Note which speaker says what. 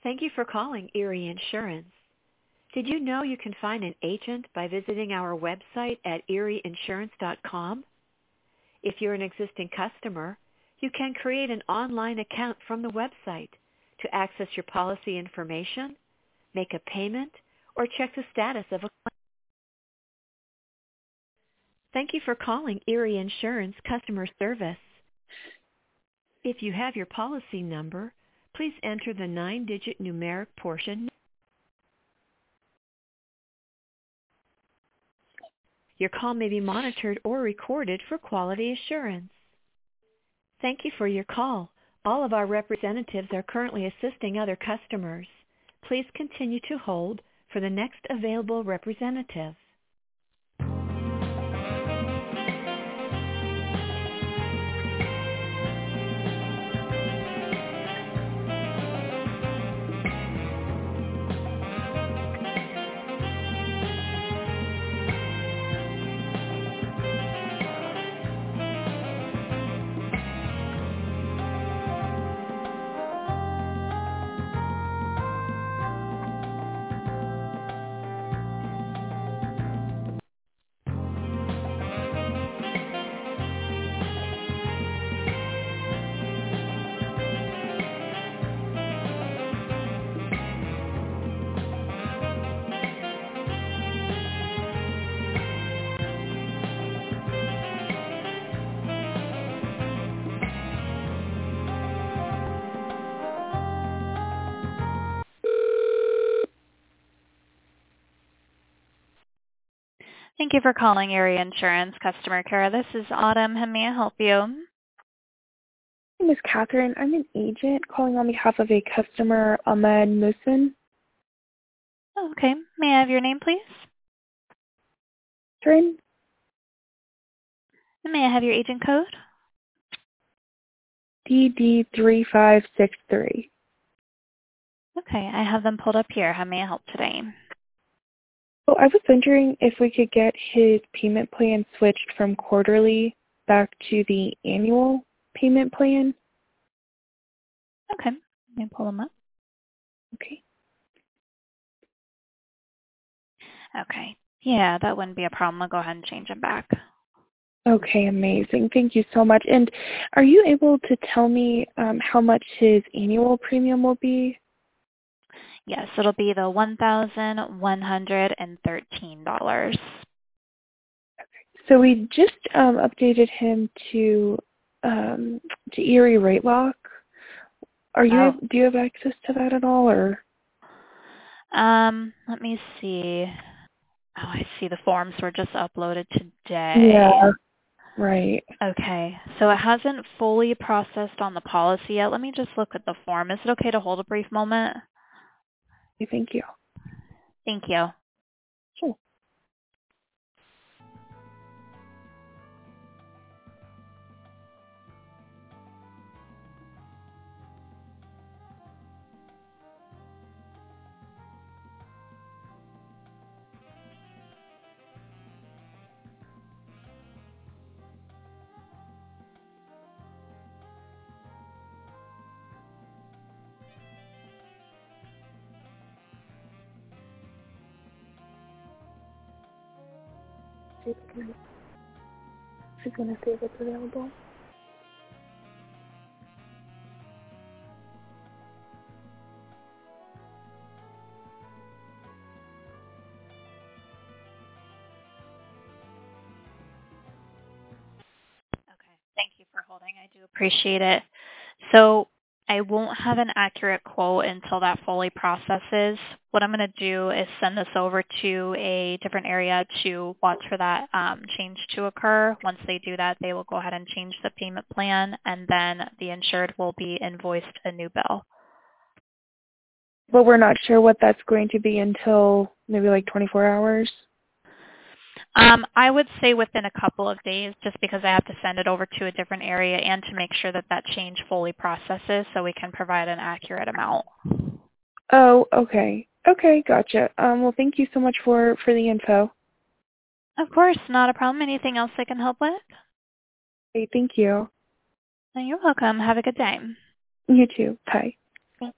Speaker 1: Thank you for calling Erie Insurance. Did you know you can find an agent by visiting our website at erieinsurance.com? If you're an existing customer, you can create an online account from the website to access your policy information, make a payment, or check the status of a claim. Thank you for calling Erie Insurance Customer Service. If you have your policy number, please enter the 9-digit numeric portion. Your call may be monitored or recorded for quality assurance. Thank you for your call. All of our representatives are currently assisting other customers. Please continue to hold for the next available representative.
Speaker 2: Thank you for calling Erie Insurance Customer Care. This is Autumn. How may I help you?
Speaker 3: My name is Catherine. I'm an agent calling on behalf of a customer, Ahmed Musin.
Speaker 2: Okay. May I have your name, please?
Speaker 3: Catherine,
Speaker 2: And may I have your agent code?
Speaker 3: DD3563.
Speaker 2: Okay. I have them pulled up here. How may I help today?
Speaker 3: So I was wondering if we could get his payment plan switched from quarterly back to the annual payment plan.
Speaker 2: Okay. Let me pull them up.
Speaker 3: Okay.
Speaker 2: Okay. Yeah, that wouldn't be a problem. I'll go ahead and change them back.
Speaker 3: Okay, amazing. Thank you so much. And are you able to tell me how much his annual premium will be?
Speaker 2: Yes, it'll be the $1,113.
Speaker 3: So we just updated him to Erie Rate Lock. Do you have access to that at all, or?
Speaker 2: Let me see. Oh, I see the forms were just uploaded today.
Speaker 3: Yeah, right.
Speaker 2: Okay, so it hasn't fully processed on the policy yet. Let me just look at the form. Is it okay to hold a brief moment?
Speaker 3: Okay, thank you.
Speaker 2: Thank you.
Speaker 3: Sure. She's going to see if it's available.
Speaker 2: Okay, thank you for holding. I do appreciate it. So I won't have an accurate quote until that fully processes. What I'm going to do is send this over to a different area to watch for that change to occur. Once they do that, they will go ahead and change the payment plan, and then the insured will be invoiced a new bill.
Speaker 3: But we're not sure what that's going to be until maybe like 24 hours.
Speaker 2: I would say within a couple of days, just because I have to send it over to a different area and to make sure that that change fully processes so we can provide an accurate amount.
Speaker 3: Oh, okay. Okay, gotcha. Well, thank you so much for the info.
Speaker 2: Of course, not a problem. Anything else I can help with?
Speaker 3: Okay, thank you.
Speaker 2: You're welcome. Have a good day.
Speaker 3: You too. Bye.